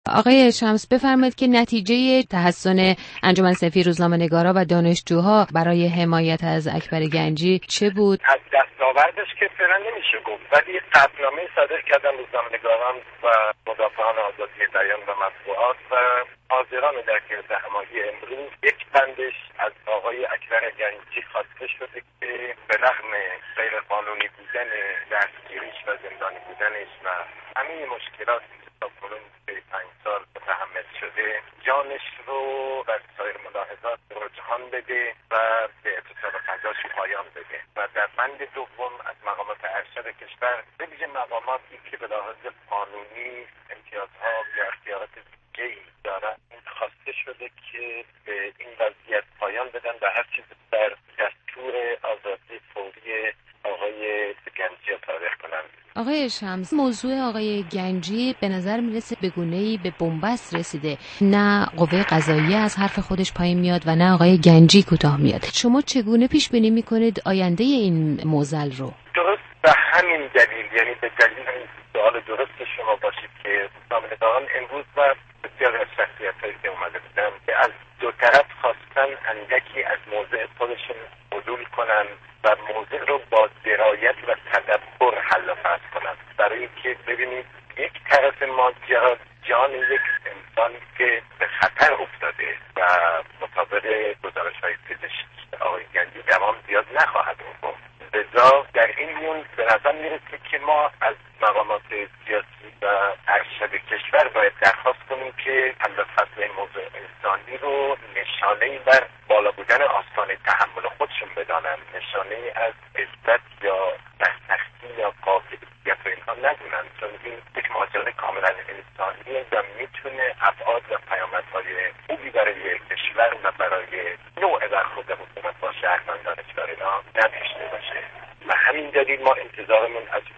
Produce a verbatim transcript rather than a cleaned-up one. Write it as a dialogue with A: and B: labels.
A: آقای شمس بفرمایید که نتیجه تحسن انجمن صنفی روزنامه‌نگارا و دانشجوها برای حمایت از اکبر گنجی چه بود؟
B: از دستاوردش که فعلا نمیشه گفت، ولی قطعنامه صادر کردن روزنامه‌نگاران و مدافعان آزادی بیان و مطبوعات و حاضران در گرد همایی امروز، یک بندش از آقای اکبر گنجی خواسته شده که به رغم غیر قانونی بودن دستگیریش و زندانی بودنش و همه مشکلاتی که تا کنون به پنج سال متحمل شده، جانش رو و سایر ملاحظات رجحان بده و به اعتصاب غذاش پایان بده و در بند دوم از مقامات ارشد کشور، به ویژه مقاماتی که به لحاظ قانونی امتیازها یا اختیارات دیگه‌ای دارند، خواسته شده که به این وضعیت پایان بدن و هر چیز در دستور آزادی فوری آقای گنجی صادر کنند.
A: آقای شمس، موضوع آقای گنجی به نظر میرسه به گونه‌ای به بنبست رسیده، نه قوه قضاییه از حرف خودش پایین میاد و نه آقای گنجی کوتاه میاد. شما چگونه پیش بینی میکنید آینده این معضل رو؟
B: درست به همین دلیل، یعنی به دلیل این سوال درست شما باشید که روزنامه‌نگاران امروز و بسیاری از شخصیت‌هایی که اومده بودن که از دو طرف خواستن اندکی از موضع خودشون عدول کنن و موضع رو با درایت و تدبر حل و فصل کنن، برای اینکه ببینید یک طرف ماجرا جان یک انسانی که به خطر افتاده و مطابق گزارش‌های پزشکی آقای گنجی دوام زیاد نخواهد بود. لذا در این میون به نظر میرسه که ما از مقامات سیاسی و ارشد کشور باید درخواست کنیم که حل و فصل این موضوع انسانی رو نشانه‌ای بر بالا بودن آستانه تحمل خودشون بدانن، نشانه‌ای از عزت یا بختختی یا قابلیت و اینها ندونن، چون این یک ماجرای کاملا انسانیه و میتونه ابعاد و پیامدهای خوبی برای کشور و برای نوع برخورد حکومت با شهروندانش برای اینا نداشته باشه. و همین دلیل ما انتظارمون از